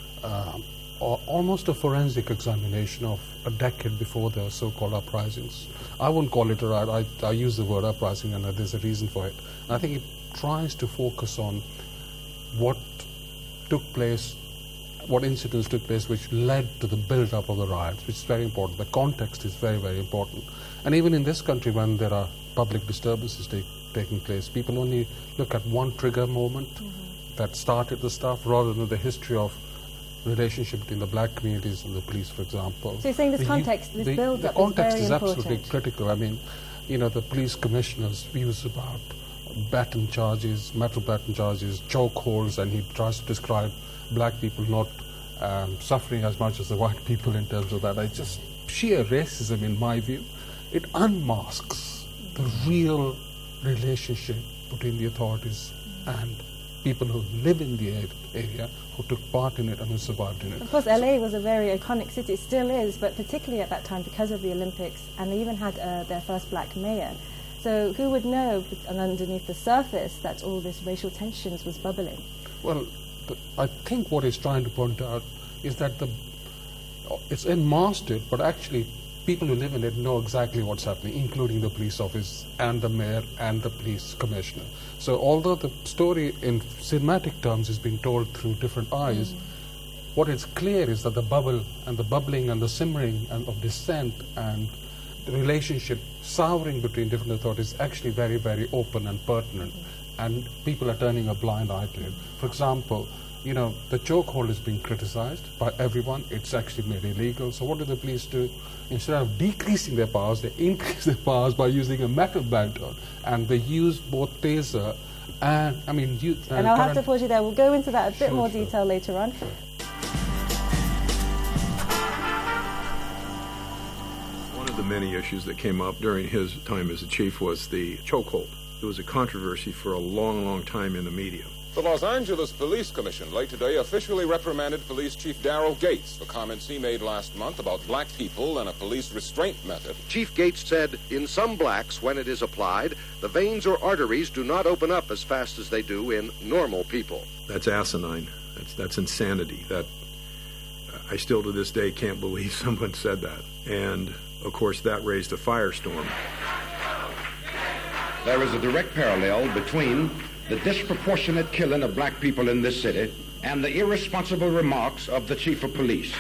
almost a forensic examination of a decade before the so-called uprisings. I wouldn't call it a riot, I use the word uprising, and there's a reason for it. And I think it tries to focus on what took place, what incidents took place which led to the build-up of the riots, which is very important. The context is very, very important. And even in this country, when there are public disturbances taking place, people only look at one trigger moment that started the stuff, rather than the history of relationship between the black communities and the police, for example. So you're saying this context, this build-up the context is is very absolutely important. critical. I mean, you know, the police commissioner's views about baton charges, metal baton charges, chokeholds, and he tries to describe black people not suffering as much as the white people in terms of that. It's just sheer racism, in my view. It unmasks the real relationship between the authorities and people who live in the area, who took part in it and who survived in it. Of course, LA was a very iconic city. It still is, but particularly at that time because of the Olympics, and they even had their first black mayor. So who would know underneath the surface that all this racial tensions was bubbling? Well, I think what he's trying to point out is that it's unmasked it, but actually people who live in it know exactly what's happening, including the police office and the mayor and the police commissioner. So although the story in cinematic terms is being told through different eyes, what is clear is that the bubble and the bubbling and the simmering and of dissent and the relationship souring between different authorities is actually very, very open and pertinent. And people are turning a blind eye to it. For example, you know, the chokehold is being criticized by everyone. It's actually made illegal. So what do the police do? Instead of decreasing their powers, they increase their powers by using a metal baton. And they use both taser and, I mean... and I'll have to pause you there. We'll go into that a bit more detail later on. One of the many issues that came up during his time as a chief was the chokehold. It was a controversy for a long, long time in the media. The Los Angeles Police Commission late today officially reprimanded Police Chief Daryl Gates for comments he made last month about black people and a police restraint method. Chief Gates said, in some blacks, when it is applied, the veins or arteries do not open up as fast as they do in normal people. That's asinine. That's insanity. That I still to this day can't believe someone said that. And, of course, that raised a firestorm. There is a direct parallel between the disproportionate killing of black people in this city and the irresponsible remarks of the chief of police.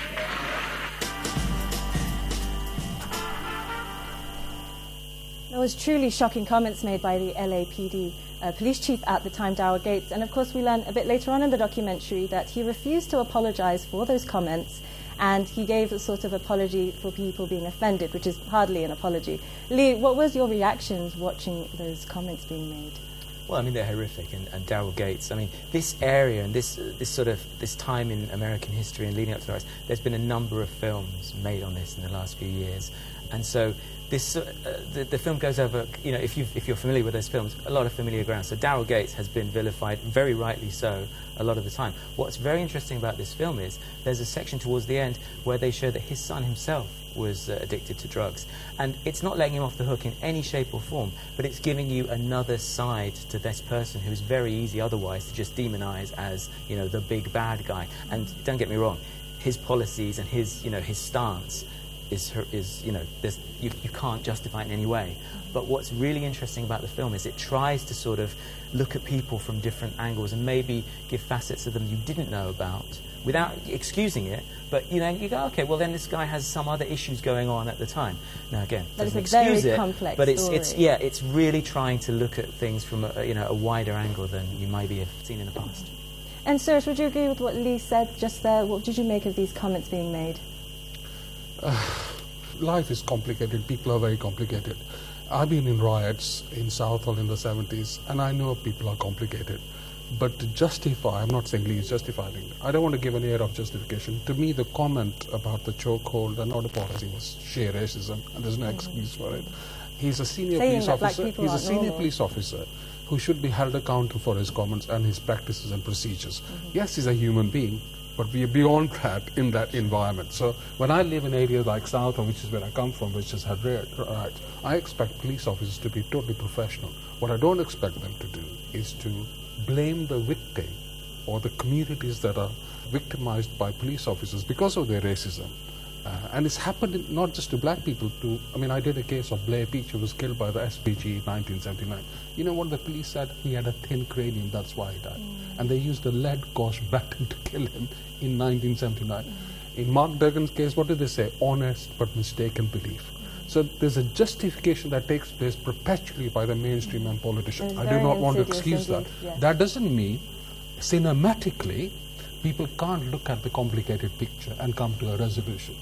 There was truly shocking comments made by the LAPD police chief at the time, Daryl Gates, and of course we learn a bit later on in the documentary that he refused to apologize for those comments, and he gave a sort of apology for people being offended, which is hardly an apology. Lee, what was your reactions watching those comments being made? Well, I mean, they're horrific, and Daryl Gates, I mean, this area and this time in American history and leading up to the riots, there's been a number of films made on this in the last few years, and so this the film goes over, you know, if you're familiar with those films, a lot of familiar ground. So Daryl Gates has been vilified, very rightly so, a lot of the time. What's very interesting about this film is there's a section towards the end where they show that his son himself was addicted to drugs, and it's not letting him off the hook in any shape or form, but it's giving you another side to this person who's very easy otherwise to just demonize as, you know, the big bad guy. And don't get me wrong, his policies and his stance is you know, you can't justify it in any way. But what's really interesting about the film is it tries to sort of look at people from different angles and maybe give facets of them you didn't know about without excusing it. But, you know, you go, okay, well then this guy has some other issues going on at the time. Now again, doesn't excuse it, but it's really trying to look at things from a wider angle than you maybe have seen in the past. And Suresh, would you agree with what Lee said just there? What did you make of these comments being made? Life is complicated. People are very complicated. I've been in riots in Southall in the 70s, and I know people are complicated. But to justify, I'm not saying Lee is justifying it. I don't want to give an air of justification. To me, the comment about the chokehold and not a policy was sheer racism, and there's no excuse for it. He's a senior police officer. He's a senior police officer who should be held accountable for his comments and his practices and procedures. Yes, he's a human being, but we are beyond that in that environment. So when I live in areas like Southall, which is where I come from, which has had riots, I expect police officers to be totally professional. What I don't expect them to do is to blame the victim or the communities that are victimized by police officers because of their racism. And it's happened not just to black people. I did a case of Blair Peach, who was killed by the SPG in 1979. You know what the police said? He had a thin cranium, that's why he died. And they used a lead-gauge baton to kill him in 1979. In Mark Duggan's case, what did they say? Honest but mistaken belief. So there's a justification that takes place perpetually by the mainstream and politicians. I do not want to excuse that. Yes. That doesn't mean cinematically people can't look at the complicated picture and come to a resolution.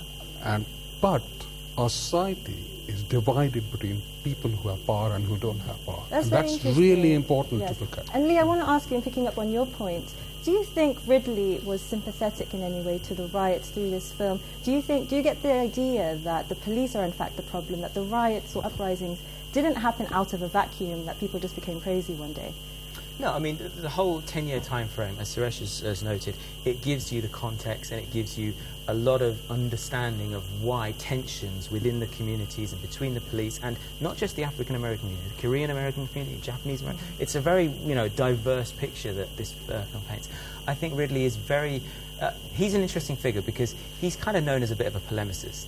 But our society is divided between people who have power and who don't have power. That's really important to look at. And Lee, I want to ask you, in picking up on your point, do you think Ridley was sympathetic in any way to the riots through this film? Do you get the idea that the police are in fact the problem, that the riots or uprisings didn't happen out of a vacuum, that people just became crazy one day? No, I mean, the whole 10-year time frame, as Suresh has noted, it gives you the context and it gives you a lot of understanding of why tensions within the communities and between the police, and not just the African-American community, the Korean-American community, Japanese-American. It's a very, diverse picture that this film paints. I think Ridley is very... he's an interesting figure because he's kind of known as a bit of a polemicist.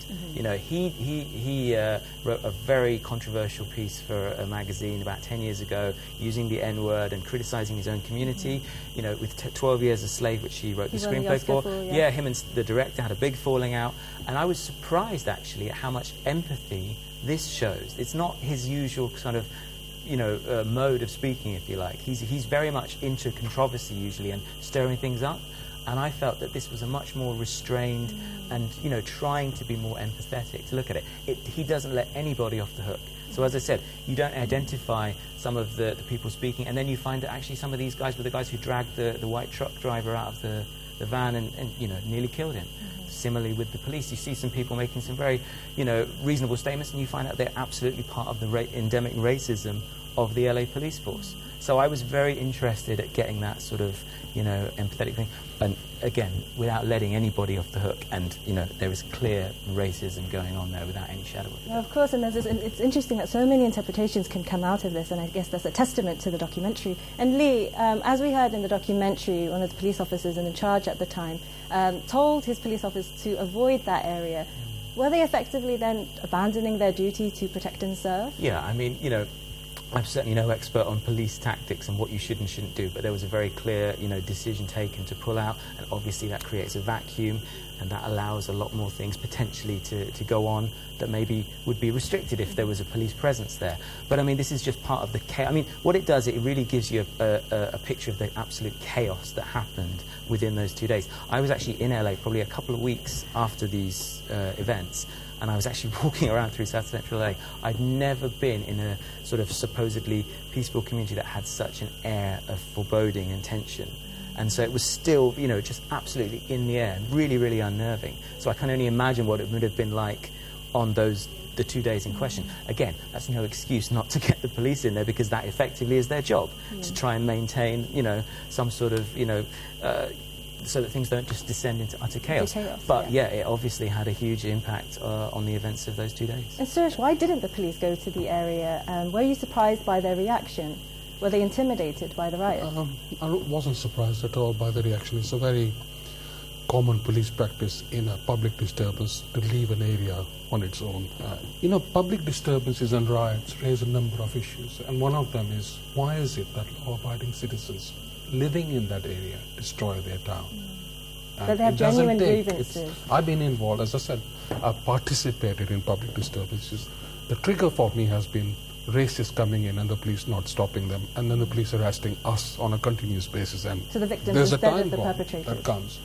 He wrote a very controversial piece for a magazine about 10 years ago using the N-word and criticizing his own community, with 12 Years a Slave, which he wrote the screenplay for. Him and the director had a big falling out, and I was surprised actually at how much empathy this shows. It's not his usual kind of mode of speaking, if you like. He's very much into controversy usually and stirring things up. And I felt that this was a much more restrained and, trying to be more empathetic to look at it. He doesn't let anybody off the hook. So as I said, you don't identify some of the people speaking, and then you find that actually some of these guys were the guys who dragged the white truck driver out of the van and nearly killed him. Similarly with the police, you see some people making some very, reasonable statements, and you find out they're absolutely part of the endemic racism of the LA police force. So I was very interested at getting that sort of, empathetic thing. And again, without letting anybody off the hook. And, there is clear racism going on there without any shadow of a doubt. Yeah, of course, and it's interesting that so many interpretations can come out of this, and I guess that's a testament to the documentary. And Lee, as we heard in the documentary, one of the police officers in charge at the time told his police officers to avoid that area. Were they effectively then abandoning their duty to protect and serve? Yeah, I mean, I'm certainly no expert on police tactics and what you should and shouldn't do, but there was a very clear, decision taken to pull out, and obviously that creates a vacuum, and that allows a lot more things potentially to go on that maybe would be restricted if there was a police presence there. But I mean, this is just part of the chaos. I mean, what it does, it really gives you a picture of the absolute chaos that happened within those 2 days. I was actually in LA probably a couple of weeks after these events, and I was actually walking around through South Central LA. I'd never been in a sort of supposedly peaceful community that had such an air of foreboding and tension. And so it was still, just absolutely in the air, really, really unnerving. So I can only imagine what it would have been like on the 2 days in question. Again, that's no excuse not to get the police in there, because that effectively is their job, to try and maintain, some sort of, so that things don't just descend into utter chaos. But it obviously had a huge impact on the events of those 2 days. And Suresh, why didn't the police go to the area? Were you surprised by their reaction? Were they intimidated by the riot? I wasn't surprised at all by the reaction. It's a very common police practice in a public disturbance to leave an area on its own. Public disturbances and riots raise a number of issues, and one of them is, why is it that law-abiding citizens living in that area destroy their town? But they have genuine grievances. I've been involved, as I said, I've participated in public disturbances. The trigger for me has been racists coming in and the police not stopping them, and then the police arresting us on a continuous basis. And so the victims there's instead a time of the bomb perpetrators. that comes.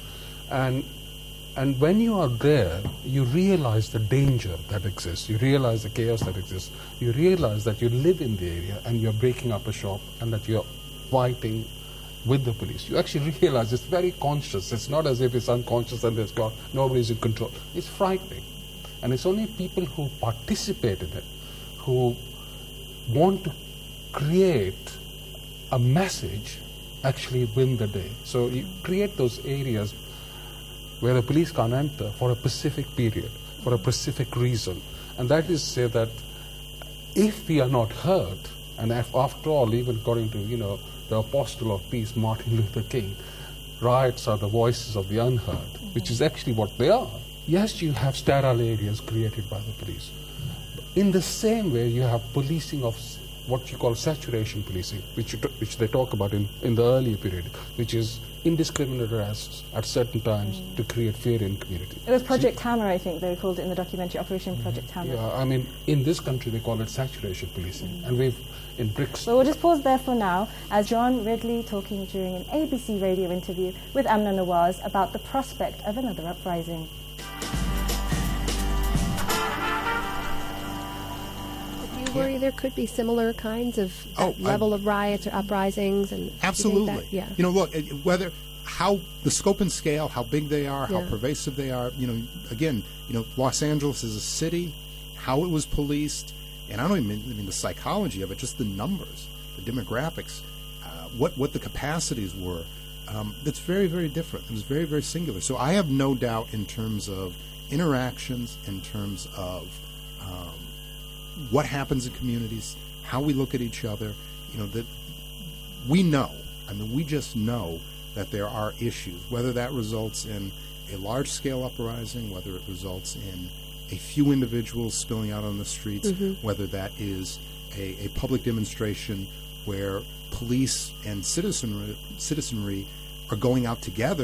And when you are there, you realize the danger that exists. You realize the chaos that exists. You realize that you live in the area and you're breaking up a shop, and that you're fighting with the police. You actually realize it's very conscious. It's not as if it's unconscious and there's nobody's in control. It's frightening. And it's only people who participate in it, who want to create a message, actually win the day. So you create those areas where the police can't enter for a specific period, for a specific reason. And that is to say that if we are not heard, and after all, even according to, the apostle of peace, Martin Luther King, riots are the voices of the unheard, which is actually what they are. Yes, you have sterile areas created by the police. In the same way, you have policing of what you call saturation policing, which they talk about in the earlier period, which is indiscriminate arrests at certain times to create fear in community. It was Project Hammer, I think they called it in the documentary, Operation Project Hammer. Yeah, I mean, in this country they call it saturation policing, and we've in BRICS. Well, we'll just pause there for now, as John Ridley talking during an ABC radio interview with Amna Nawaz about the prospect of another uprising. Worry there could be similar kinds of level of riots or uprisings, and absolutely. Yeah. Look, whether how the scope and scale, how big they are, how pervasive they are. Again, Los Angeles is a city, how it was policed, and I don't even mean the psychology of it, just the numbers, the demographics, what the capacities were. That's very, very different. It was very, very singular. So I have no doubt in terms of interactions, in terms of what happens in communities, how we look at each other, that we know. I mean, we just know that there are issues, whether that results in a large-scale uprising, whether it results in a few individuals spilling out on the streets, whether that is a public demonstration where police and citizenry are going out together